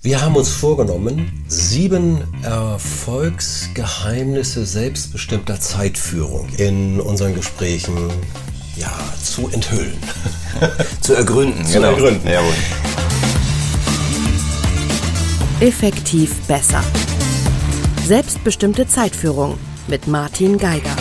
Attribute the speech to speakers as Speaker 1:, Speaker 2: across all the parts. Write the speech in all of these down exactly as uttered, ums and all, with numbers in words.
Speaker 1: Wir haben uns vorgenommen, sieben Erfolgsgeheimnisse selbstbestimmter Zeitführung in unseren Gesprächen ja, zu enthüllen.
Speaker 2: zu ergründen.
Speaker 1: Zu
Speaker 2: genau.
Speaker 1: ergründen.
Speaker 2: Jawohl.
Speaker 3: Effektiv besser. Selbstbestimmte Zeitführung mit Martin Geiger.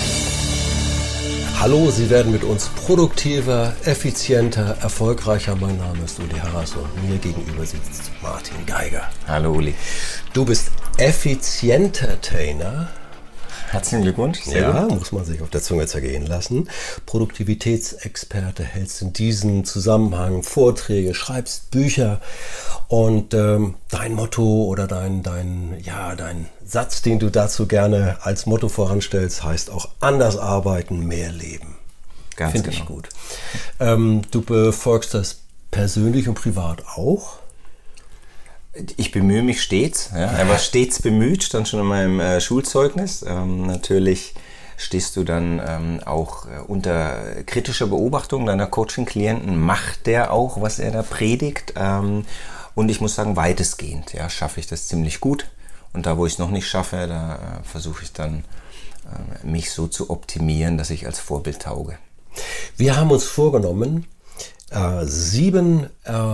Speaker 1: Hallo, Sie werden mit uns produktiver, effizienter, erfolgreicher. Mein Name ist Uli Harras und mir gegenüber sitzt Martin Geiger.
Speaker 2: Hallo Uli.
Speaker 1: Du bist Effizientertainer.
Speaker 2: Herzlichen Glückwunsch. Sehr
Speaker 1: Ja,
Speaker 2: gut.
Speaker 1: muss man sich auf der Zunge zergehen lassen. Produktivitätsexperte, hältst in diesem Zusammenhang Vorträge, schreibst Bücher und ähm, dein Motto oder dein, dein, ja, dein Satz, den du dazu gerne als Motto voranstellst, heißt auch anders arbeiten, mehr leben.
Speaker 2: Ganz
Speaker 1: Finde
Speaker 2: genau.
Speaker 1: ich gut. Ähm, du befolgst das persönlich und privat auch?
Speaker 2: Ich bemühe mich stets, ja, aber stets bemüht, stand schon in meinem äh, Schulzeugnis. Ähm, natürlich stehst du dann ähm, auch äh, unter kritischer Beobachtung deiner Coaching-Klienten. Macht der auch, was er da predigt? Ähm, und ich muss sagen, weitestgehend ja, schaffe ich das ziemlich gut. Und da, wo ich es noch nicht schaffe, da äh, versuche ich dann, äh, mich so zu optimieren, dass ich als Vorbild tauge.
Speaker 1: Wir haben uns vorgenommen, Äh, sieben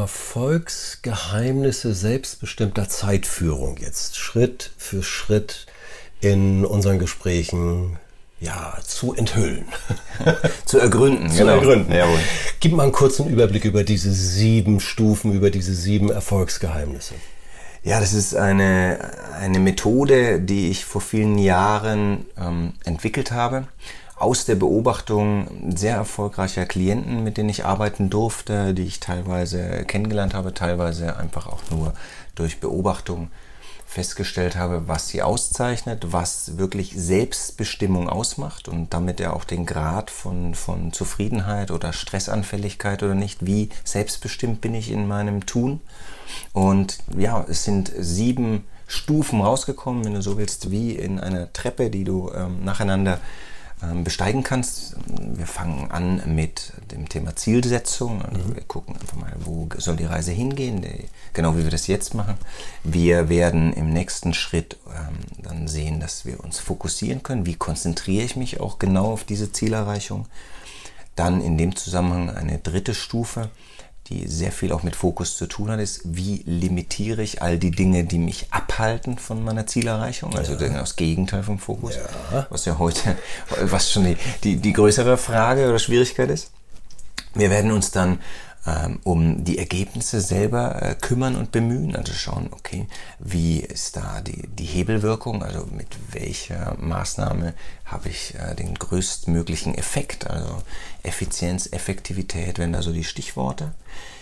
Speaker 1: Erfolgsgeheimnisse selbstbestimmter Zeitführung jetzt Schritt für Schritt in unseren Gesprächen ja, zu enthüllen.
Speaker 2: zu ergründen.
Speaker 1: zu
Speaker 2: genau.
Speaker 1: ergründen.
Speaker 2: Jawohl.
Speaker 1: Gib mal einen kurzen Überblick über diese sieben Stufen, über diese sieben Erfolgsgeheimnisse.
Speaker 2: Ja, das ist eine, eine Methode, die ich vor vielen Jahren ähm, entwickelt habe. Aus der Beobachtung sehr erfolgreicher Klienten, mit denen ich arbeiten durfte, die ich teilweise kennengelernt habe, teilweise einfach auch nur durch Beobachtung festgestellt habe, was sie auszeichnet, was wirklich Selbstbestimmung ausmacht und damit ja auch den Grad von, von Zufriedenheit oder Stressanfälligkeit oder nicht, wie selbstbestimmt bin ich in meinem Tun. Und ja, es sind sieben Stufen rausgekommen, wenn du so willst, wie in einer Treppe, die du ähm, nacheinander besteigen kannst. Wir fangen an mit dem Thema Zielsetzung. Also wir gucken einfach mal, wo soll die Reise hingehen, genau wie wir das jetzt machen. Wir werden im nächsten Schritt ähm, dann sehen, dass wir uns fokussieren können. Wie konzentriere ich mich auch genau auf diese Zielerreichung? Dann in dem Zusammenhang eine dritte Stufe, die sehr viel auch mit Fokus zu tun hat, ist, wie limitiere ich all die Dinge, die mich abhalten von meiner Zielerreichung, also ja. das Gegenteil vom Fokus, ja. was ja heute, was schon die, die, die größere Frage oder Schwierigkeit ist. Wir werden uns dann ähm, um die Ergebnisse selber äh, kümmern und bemühen, also schauen, okay, wie ist da die, die Hebelwirkung, also mit welcher Maßnahme habe ich äh, den größtmöglichen Effekt, also Effizienz, Effektivität, wenn da so die Stichworte.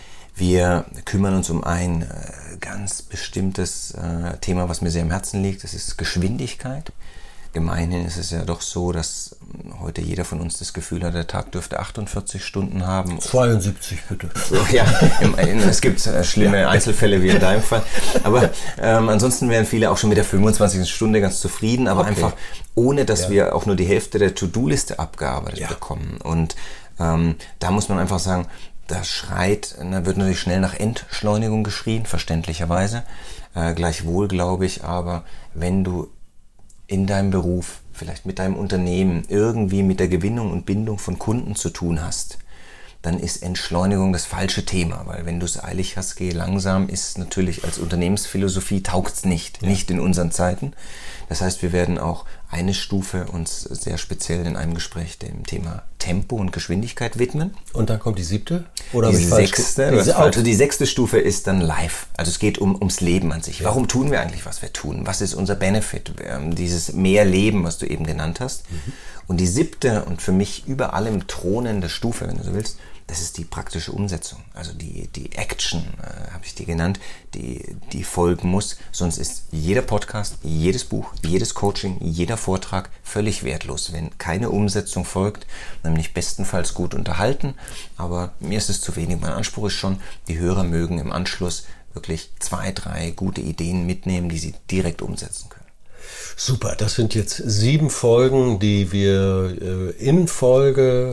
Speaker 2: Wir kümmern uns um ein äh, ganz bestimmtes äh, Thema, was mir sehr am Herzen liegt, das ist Geschwindigkeit. Gemeinhin ist es ja doch so, dass heute jeder von uns das Gefühl hat, der Tag dürfte achtundvierzig Stunden haben.
Speaker 1: zweiundsiebzig bitte.
Speaker 2: Ja, im, es gibt äh, schlimme Einzelfälle wie in deinem Fall. Aber ähm, ansonsten wären viele auch schon mit der fünfundzwanzigsten Stunde ganz zufrieden, aber okay. einfach ohne, dass ja. wir auch nur die Hälfte der To-Do-Liste abgearbeitet ja. bekommen. Und ähm, da muss man einfach sagen, da schreit, da wird natürlich schnell nach Entschleunigung geschrien, verständlicherweise. Äh, gleichwohl glaube ich aber, wenn du in deinem Beruf, vielleicht mit deinem Unternehmen, irgendwie mit der Gewinnung und Bindung von Kunden zu tun hast, dann ist Entschleunigung das falsche Thema, weil wenn du es eilig hast, geh langsam, ist natürlich als Unternehmensphilosophie, taugt's nicht, ja. nicht in unseren Zeiten. Das heißt, wir werden auch eine Stufe uns sehr speziell in einem Gespräch dem Thema Tempo und Geschwindigkeit widmen.
Speaker 1: Und dann kommt die siebte? Oder
Speaker 2: die sechste.
Speaker 1: Die
Speaker 2: also die sechste Stufe ist dann live. Also es geht um, ums Leben an sich. Ja. Warum tun wir eigentlich, was wir tun? Was ist unser Benefit? Dieses mehr Leben, was du eben genannt hast. Mhm. Und die siebte und für mich über allem thronende Stufe, wenn du so willst, das ist die praktische Umsetzung, also die, die Action, äh, habe ich die genannt, die, die folgen muss. Sonst ist jeder Podcast, jedes Buch, jedes Coaching, jeder Vortrag völlig wertlos, wenn keine Umsetzung folgt, nämlich bestenfalls gut unterhalten. Aber mir ist es zu wenig. Mein Anspruch ist schon, die Hörer mögen im Anschluss wirklich zwei, drei gute Ideen mitnehmen, die sie direkt umsetzen können.
Speaker 1: Super, das sind jetzt sieben Folgen, die wir äh, in Folge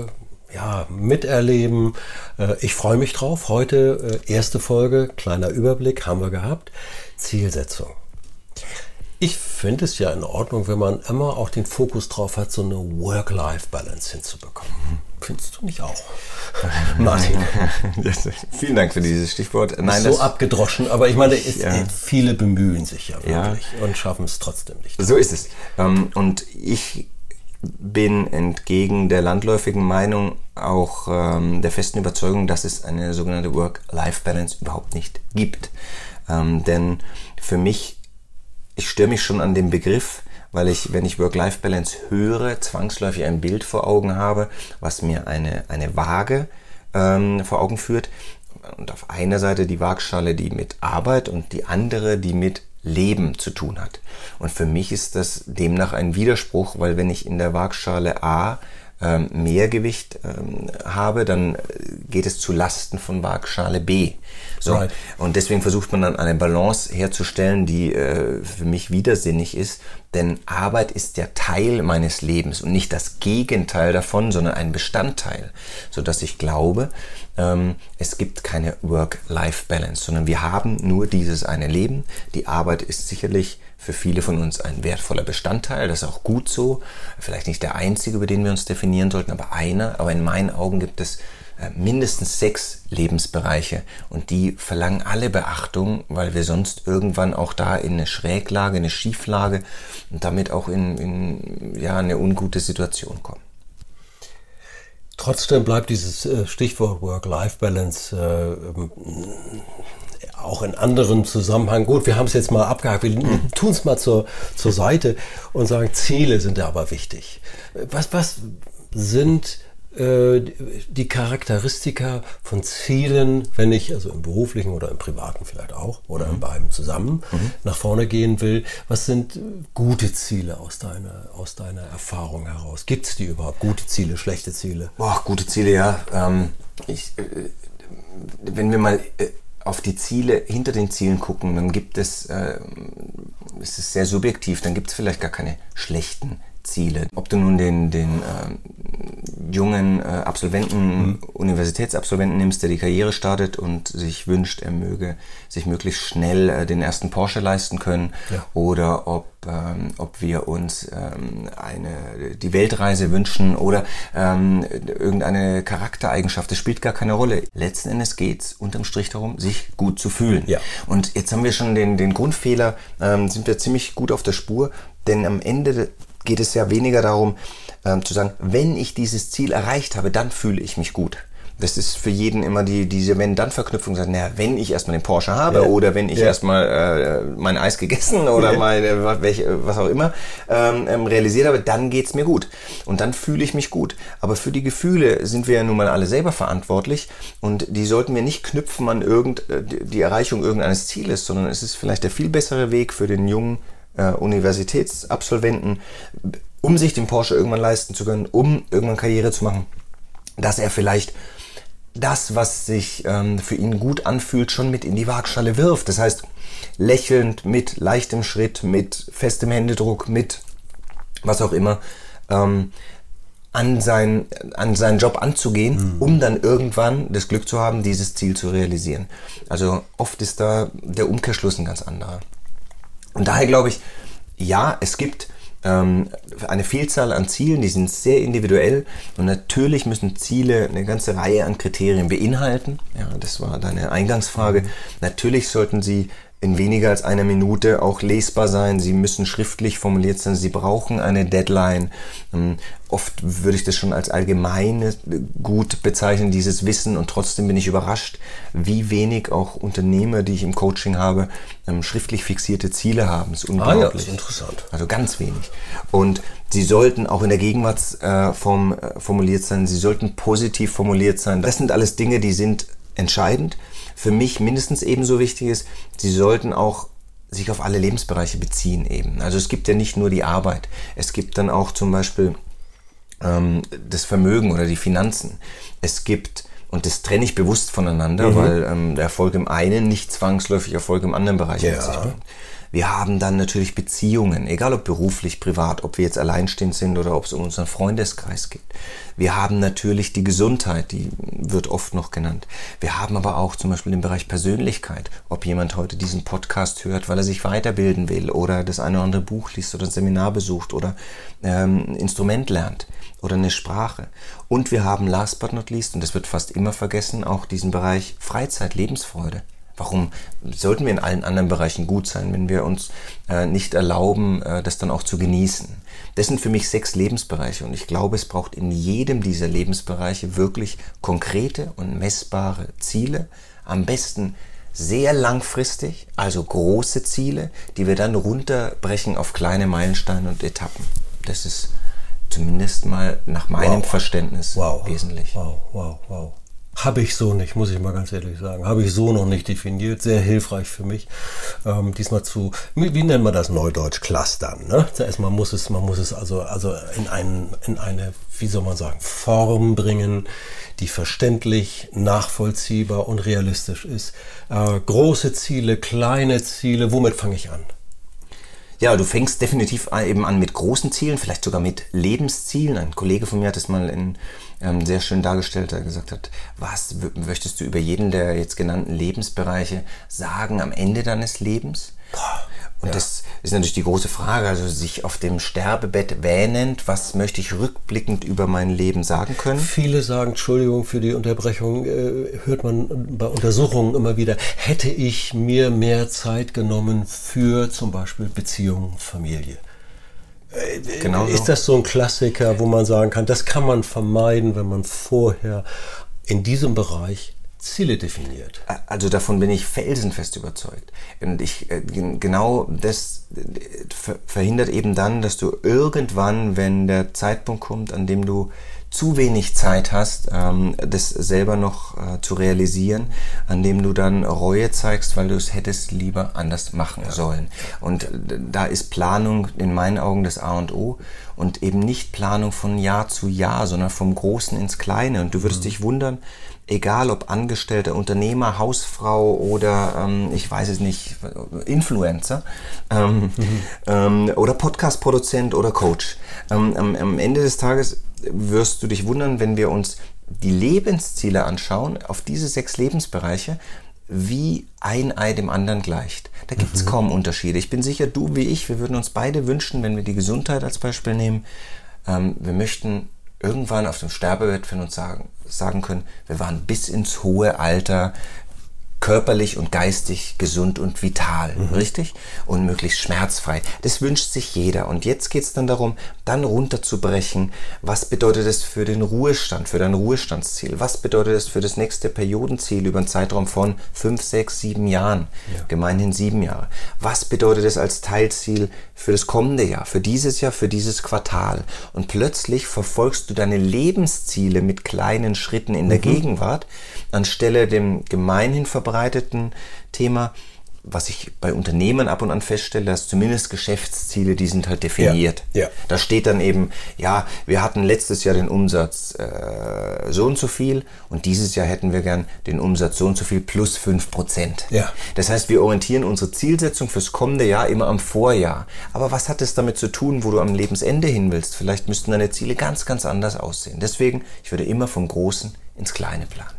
Speaker 1: ja, miterleben. Äh, ich freue mich drauf. Heute äh, erste Folge, kleiner Überblick haben wir gehabt. Zielsetzung. Ich finde es ja in Ordnung, wenn man immer auch den Fokus drauf hat, so eine Work-Life-Balance hinzubekommen. Findest du nicht auch? Martin.
Speaker 2: Vielen Dank für dieses Stichwort. Nein,
Speaker 1: so
Speaker 2: das,
Speaker 1: abgedroschen, aber ich meine, ist,
Speaker 2: ja.
Speaker 1: viele bemühen sich ja wirklich
Speaker 2: ja.
Speaker 1: und schaffen es trotzdem nicht.
Speaker 2: So ist es. Und ich bin entgegen der landläufigen Meinung auch ähm, der festen Überzeugung, dass es eine sogenannte Work-Life-Balance überhaupt nicht gibt. Ähm, denn für mich, ich störe mich schon an dem Begriff, weil ich, wenn ich Work-Life-Balance höre, zwangsläufig ein Bild vor Augen habe, was mir eine, eine Waage ähm, vor Augen führt. Und auf einer Seite die Waagschale, die mit Arbeit und die andere, die mit Leben zu tun hat. Und für mich ist das demnach ein Widerspruch, weil wenn ich in der Waagschale A ähm, mehr Gewicht ähm, habe, dann geht es zu Lasten von Waagschale B. So. Right. Und deswegen versucht man dann eine Balance herzustellen, die äh, für mich widersinnig ist, denn Arbeit ist ja Teil meines Lebens und nicht das Gegenteil davon, sondern ein Bestandteil, sodass ich glaube, ähm, es gibt keine Work-Life-Balance, sondern wir haben nur dieses eine Leben. Die Arbeit ist sicherlich für viele von uns ein wertvoller Bestandteil, das ist auch gut so, vielleicht nicht der einzige, über den wir uns definieren sollten, aber einer, aber in meinen Augen gibt es mindestens sechs Lebensbereiche und die verlangen alle Beachtung, weil wir sonst irgendwann auch da in eine Schräglage, eine Schieflage und damit auch in, in ja, eine ungute Situation kommen.
Speaker 1: Trotzdem bleibt dieses Stichwort Work-Life-Balance äh, auch in anderen Zusammenhängen. Gut, wir haben es jetzt mal abgehakt, wir mhm. tun es mal zur, zur Seite und sagen, Ziele sind ja aber wichtig. Was, was sind die Charakteristika von Zielen, wenn ich also im beruflichen oder im privaten vielleicht auch oder mhm. in beiden zusammen mhm. nach vorne gehen will? Was sind gute Ziele aus deiner, aus deiner Erfahrung heraus? Gibt es die überhaupt? Gute Ziele, schlechte Ziele?
Speaker 2: Boah, gute Ziele, ja. Ähm, ich, äh, wenn wir mal äh, auf die Ziele hinter den Zielen gucken, dann gibt es, äh, es ist sehr subjektiv, dann gibt es vielleicht gar keine schlechten Ziele. Ob du nun den, den äh, jungen äh, Absolventen, mhm. Universitätsabsolventen nimmst, der die Karriere startet und sich wünscht, er möge sich möglichst schnell äh, den ersten Porsche leisten können, ja. oder ob, ähm, ob wir uns ähm, eine, die Weltreise wünschen oder ähm, irgendeine Charaktereigenschaft, das spielt gar keine Rolle. Letzten Endes geht es unterm Strich darum, sich gut zu fühlen. Ja. Und jetzt haben wir schon den, den Grundfehler, ähm, sind wir ziemlich gut auf der Spur, denn am Ende geht es ja weniger darum, ähm, zu sagen, wenn ich dieses Ziel erreicht habe, dann fühle ich mich gut. Das ist für jeden immer die, diese Wenn-Dann-Verknüpfung. Naja, wenn ich erstmal den Porsche habe, ja. oder wenn ich ja. erstmal äh, mein Eis gegessen oder ja. meine, welche, was auch immer ähm, realisiert habe, dann geht's mir gut. Und dann fühle ich mich gut. Aber für die Gefühle sind wir ja nun mal alle selber verantwortlich und die sollten wir nicht knüpfen an irgend, die Erreichung irgendeines Zieles, sondern es ist vielleicht der viel bessere Weg für den jungen Universitätsabsolventen, um sich den Porsche irgendwann leisten zu können, um irgendwann Karriere zu machen, dass er vielleicht das, was sich ähm, für ihn gut anfühlt, schon mit in die Waagschale wirft. Das heißt, lächelnd, mit leichtem Schritt, mit festem Händedruck, mit was auch immer, ähm, an, sein, an seinen Job anzugehen, mhm. um dann irgendwann das Glück zu haben, dieses Ziel zu realisieren. Also oft ist da der Umkehrschluss ein ganz anderer. Und daher glaube ich, ja, es gibt ähm, eine Vielzahl an Zielen, die sind sehr individuell und natürlich müssen Ziele eine ganze Reihe an Kriterien beinhalten. Ja, das war deine Eingangsfrage. Mhm. Natürlich sollten sie in weniger als einer Minute auch lesbar sein. Sie müssen schriftlich formuliert sein. Sie brauchen eine Deadline. Ähm, oft würde ich das schon als allgemeine gut bezeichnen, dieses Wissen. Und trotzdem bin ich überrascht, wie wenig auch Unternehmer, die ich im Coaching habe, ähm, schriftlich fixierte Ziele haben. Das ist unglaublich. Ah ja, das ist interessant. Also ganz wenig. Und sie sollten auch in der Gegenwartsform äh, formuliert sein. Sie sollten positiv formuliert sein. Das sind alles Dinge, die sind entscheidend. Für mich mindestens ebenso wichtig ist, sie sollten auch sich auf alle Lebensbereiche beziehen eben. Also es gibt ja nicht nur die Arbeit, es gibt dann auch zum Beispiel ähm, das Vermögen oder die Finanzen. Es gibt, und das trenne ich bewusst voneinander, mhm. weil ähm, der Erfolg im einen nicht zwangsläufig Erfolg im anderen Bereich
Speaker 1: ja.
Speaker 2: mit sich bringt. Wir haben dann natürlich Beziehungen, egal ob beruflich, privat, ob wir jetzt alleinstehend sind oder ob es um unseren Freundeskreis geht. Wir haben natürlich die Gesundheit, die wird oft noch genannt. Wir haben aber auch zum Beispiel den Bereich Persönlichkeit, ob jemand heute diesen Podcast hört, weil er sich weiterbilden will oder das eine oder andere Buch liest oder ein Seminar besucht oder ähm, ein Instrument lernt oder eine Sprache. Und wir haben last but not least, und das wird fast immer vergessen, auch diesen Bereich Freizeit, Lebensfreude. Warum sollten wir in allen anderen Bereichen gut sein, wenn wir uns äh, nicht erlauben, äh, das dann auch zu genießen? Das sind für mich sechs Lebensbereiche und ich glaube, es braucht in jedem dieser Lebensbereiche wirklich konkrete und messbare Ziele. Am besten sehr langfristig, also große Ziele, die wir dann runterbrechen auf kleine Meilensteine und Etappen. Das ist zumindest mal nach meinem wow. Verständnis
Speaker 1: wow.
Speaker 2: wesentlich.
Speaker 1: Wow, wow, wow. Habe ich so nicht, muss ich mal ganz ehrlich sagen. Habe ich so noch nicht definiert. Sehr hilfreich für mich. Ähm, diesmal zu, wie, wie nennen wir das neudeutsch, clustern. Ne? Zuerst mal muss es, man muss es also, also in, einen, in eine, wie soll man sagen, Form bringen, die verständlich, nachvollziehbar und realistisch ist. Äh, große Ziele, kleine Ziele, womit fange ich an?
Speaker 2: Ja, du fängst definitiv eben an mit großen Zielen, vielleicht sogar mit Lebenszielen. Ein Kollege von mir hat es mal in, ähm, sehr schön dargestellt, der gesagt hat, was w- möchtest du über jeden der jetzt genannten Lebensbereiche sagen am Ende deines Lebens? Und ja. das ist natürlich die große Frage, also sich auf dem Sterbebett wähnend, was möchte ich rückblickend über mein Leben sagen können?
Speaker 1: Viele sagen, Entschuldigung für die Unterbrechung, äh, hört man bei Untersuchungen immer wieder, hätte ich mir mehr Zeit genommen für zum Beispiel Beziehung, Familie. Äh, genau ist so. Das so ein Klassiker, wo man sagen kann, das kann man vermeiden, wenn man vorher in diesem Bereich Ziele definiert.
Speaker 2: Also davon bin ich felsenfest überzeugt. Und ich, äh, genau das äh, verhindert eben dann, dass du irgendwann, wenn der Zeitpunkt kommt, an dem du zu wenig Zeit hast, ähm, das selber noch äh, zu realisieren, an dem du dann Reue zeigst, weil du es hättest lieber anders machen ja. sollen. Und äh, da ist Planung in meinen Augen das A und O und eben nicht Planung von Jahr zu Jahr, sondern vom Großen ins Kleine. Und du würdest mhm. dich wundern, egal ob Angestellter, Unternehmer, Hausfrau oder, ähm, ich weiß es nicht, Influencer ähm, mhm. ähm, oder Podcast-Produzent oder Coach. Ähm, am, am Ende des Tages wirst du dich wundern, wenn wir uns die Lebensziele anschauen, auf diese sechs Lebensbereiche, wie ein Ei dem anderen gleicht. Da gibt es mhm. kaum Unterschiede. Ich bin sicher, du wie ich, wir würden uns beide wünschen, wenn wir die Gesundheit als Beispiel nehmen, ähm, wir möchten irgendwann auf dem Sterbebett von uns sagen, sagen können, wir waren bis ins hohe Alter körperlich und geistig gesund und vital, mhm. richtig? Und möglichst schmerzfrei. Das wünscht sich jeder. Und jetzt geht es dann darum, dann runterzubrechen, was bedeutet das für den Ruhestand, für dein Ruhestandsziel? Was bedeutet das für das nächste Periodenziel über einen Zeitraum von fünf, sechs, sieben Jahren? Ja. Gemeinhin sieben Jahre. Was bedeutet das als Teilziel für das kommende Jahr, für dieses Jahr, für dieses Quartal? Und plötzlich verfolgst du deine Lebensziele mit kleinen Schritten in der mhm. Gegenwart, anstelle dem gemeinhin verbreiteten Thema, was ich bei Unternehmen ab und an feststelle, dass zumindest Geschäftsziele, die sind halt definiert. Ja, ja. Da steht dann eben, ja, wir hatten letztes Jahr den Umsatz äh, so und so viel und dieses Jahr hätten wir gern den Umsatz so und so viel plus fünf Prozent. Ja. Das heißt, wir orientieren unsere Zielsetzung fürs kommende Jahr immer am Vorjahr. Aber was hat es damit zu tun, wo du am Lebensende hin willst? Vielleicht müssten deine Ziele ganz, ganz anders aussehen. Deswegen, ich würde immer vom Großen ins Kleine planen.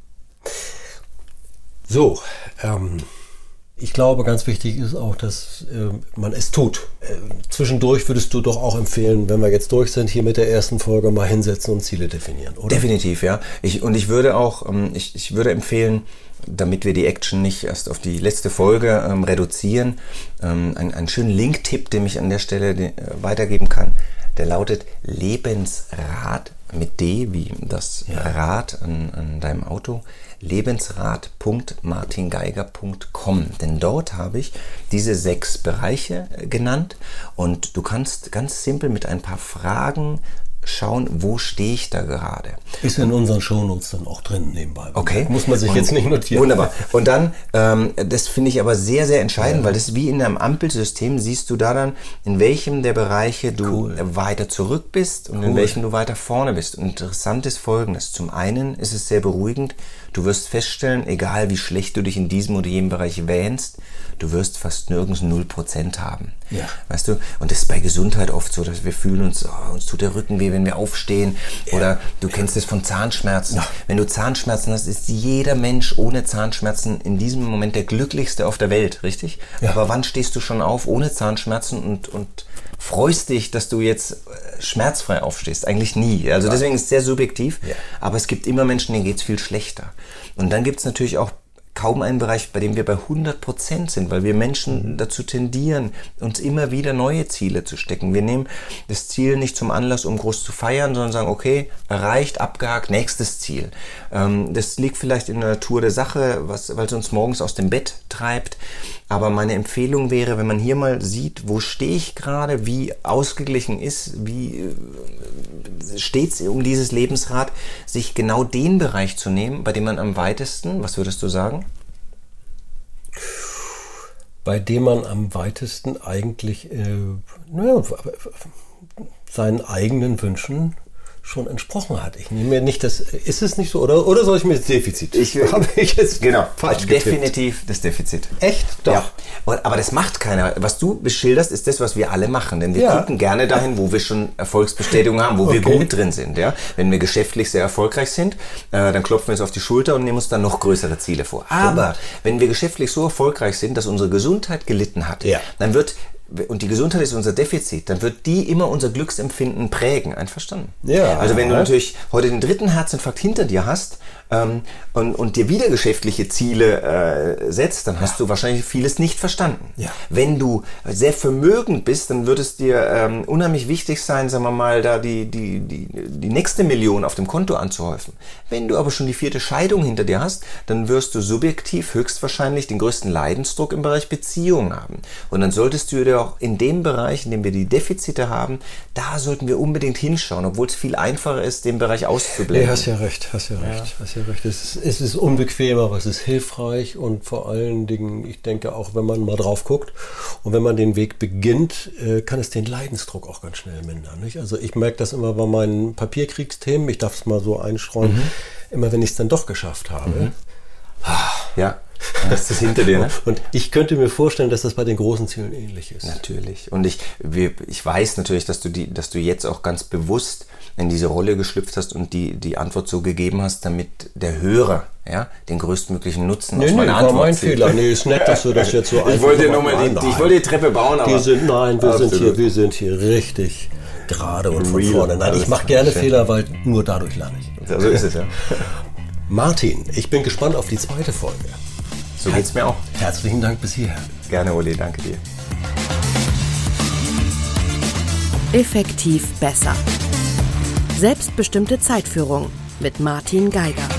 Speaker 1: So, ähm, ich glaube, ganz wichtig ist auch, dass äh, man es tut. Äh, zwischendurch würdest du doch auch empfehlen, wenn wir jetzt durch sind, hier mit der ersten Folge mal hinsetzen und Ziele definieren, oder?
Speaker 2: Definitiv, ja. Ich, und ich würde auch, ähm, ich, ich würde empfehlen, damit wir die Action nicht erst auf die letzte Folge ähm, reduzieren, ähm, einen, einen schönen Link-Tipp, den ich an der Stelle de, äh, weitergeben kann. Der lautet Lebensrad mit D, wie das ja. Rad an, an deinem Auto, lebensrad punkt martin geiger punkt com. Denn dort habe ich diese sechs Bereiche genannt und du kannst ganz simpel mit ein paar Fragen schauen, wo stehe ich da gerade.
Speaker 1: Ist in unseren Shownotes dann auch drin nebenbei.
Speaker 2: Okay.
Speaker 1: Muss man sich und, jetzt nicht notieren.
Speaker 2: Wunderbar. Und dann, ähm, das finde ich aber sehr, sehr entscheidend, ja. weil das ist wie in einem Ampelsystem, siehst du da dann, in welchem der Bereiche du cool. weiter zurück bist und cool. in welchem du weiter vorne bist. Und interessant ist Folgendes. Zum einen ist es sehr beruhigend, du wirst feststellen, egal wie schlecht du dich in diesem oder jenem Bereich wähnst, du wirst fast nirgends null Prozent haben.
Speaker 1: Ja.
Speaker 2: Weißt du? Und das ist bei Gesundheit oft so, dass wir fühlen uns, oh, uns tut der Rücken weh, wenn wir aufstehen. Ja. Oder du kennst es von Zahnschmerzen. Ja. Wenn du Zahnschmerzen hast, ist jeder Mensch ohne Zahnschmerzen in diesem Moment der glücklichste auf der Welt, richtig? Ja. Aber wann stehst du schon auf ohne Zahnschmerzen und, und freust dich, dass du jetzt schmerzfrei aufstehst? Eigentlich nie. Also deswegen ist es sehr subjektiv. Ja. Aber es gibt immer Menschen, denen geht es viel schlechter. Und dann gibt es natürlich auch kaum einen Bereich, bei dem wir bei hundert Prozent sind, weil wir Menschen dazu tendieren, uns immer wieder neue Ziele zu stecken. Wir nehmen das Ziel nicht zum Anlass, um groß zu feiern, sondern sagen, okay, erreicht, abgehakt, nächstes Ziel. Ähm, das liegt vielleicht in der Natur der Sache, was, weil es uns morgens aus dem Bett treibt. Aber meine Empfehlung wäre, wenn man hier mal sieht, wo stehe ich gerade, wie ausgeglichen ist, wie äh, steht es um dieses Lebensrad, sich genau den Bereich zu nehmen, bei dem man am weitesten, was würdest du sagen?
Speaker 1: Bei dem man am weitesten eigentlich äh, naja, seinen eigenen Wünschen schon entsprochen hat. Ich nehme mir nicht das, ist es nicht so, oder, oder soll ich mir das Defizit?
Speaker 2: Ich,
Speaker 1: habe ich jetzt
Speaker 2: genau,
Speaker 1: falsch
Speaker 2: definitiv
Speaker 1: getippt.
Speaker 2: Das Defizit.
Speaker 1: Echt? Doch.
Speaker 2: Ja. Aber das macht keiner. Was du beschilderst, ist das, was wir alle machen. Denn wir ja. gucken gerne dahin, wo wir schon Erfolgsbestätigung haben, wo okay. wir gut drin sind. Ja? Wenn wir geschäftlich sehr erfolgreich sind, äh, dann klopfen wir uns auf die Schulter und nehmen uns dann noch größere Ziele vor. Aber Stimmt. wenn wir geschäftlich so erfolgreich sind, dass unsere Gesundheit gelitten hat, ja. dann wird und die Gesundheit ist unser Defizit, dann wird die immer unser Glücksempfinden prägen. Einverstanden?
Speaker 1: Ja.
Speaker 2: Also wenn du natürlich heute den dritten Herzinfarkt hinter dir hast ähm, und, und dir wieder geschäftliche Ziele äh, setzt, dann hast ja. du wahrscheinlich vieles nicht verstanden. Ja. Wenn du sehr vermögend bist, dann wird es dir ähm, unheimlich wichtig sein, sagen wir mal, da die, die, die, die nächste Million auf dem Konto anzuhäufen. Wenn du aber schon die vierte Scheidung hinter dir hast, dann wirst du subjektiv höchstwahrscheinlich den größten Leidensdruck im Bereich Beziehungen haben. Und dann solltest du dir auch in dem Bereich, in dem wir die Defizite haben, da sollten wir unbedingt hinschauen, obwohl es viel einfacher ist, den Bereich auszublenden.
Speaker 1: Ja, hast ja recht, hast ja recht, ja. hast ja recht. Es ist, es ist unbequem, aber es ist hilfreich und vor allen Dingen, ich denke auch, wenn man mal drauf guckt und wenn man den Weg beginnt, kann es den Leidensdruck auch ganz schnell mindern. Nicht? Also ich merke das immer bei meinen Papierkriegsthemen, ich darf es mal so einstreuen, mhm. immer wenn ich es dann doch geschafft habe.
Speaker 2: Mhm. Ja. Dann ist das hinter dir, ne?
Speaker 1: Und ich könnte mir vorstellen, dass das bei den großen Zielen ähnlich ist.
Speaker 2: Natürlich. Und ich, wir, ich weiß natürlich, dass du, die, dass du jetzt auch ganz bewusst in diese Rolle geschlüpft hast und die, die Antwort so gegeben hast, damit der Hörer ja, den größtmöglichen Nutzen
Speaker 1: nee,
Speaker 2: aus meiner
Speaker 1: nee,
Speaker 2: Antwort
Speaker 1: war mein
Speaker 2: zieht.
Speaker 1: Fehler. Nee, ist nett, dass du das jetzt so
Speaker 2: ich wollte nur mal die, ich wollte die Treppe bauen, aber...
Speaker 1: Die sind, nein, wir sind, hier, wir sind hier richtig gerade und von Real. vorne. Nein, ich mache gerne schön. Fehler, weil nur dadurch lerne ich.
Speaker 2: Ja, so ist es, ja.
Speaker 1: Martin, ich bin gespannt auf die zweite Folge.
Speaker 2: So geht's mir auch.
Speaker 1: Herzlichen Dank bis hierher.
Speaker 2: Gerne, Uli, danke dir.
Speaker 3: Effektiv besser. Selbstbestimmte Zeitführung mit Martin Geiger.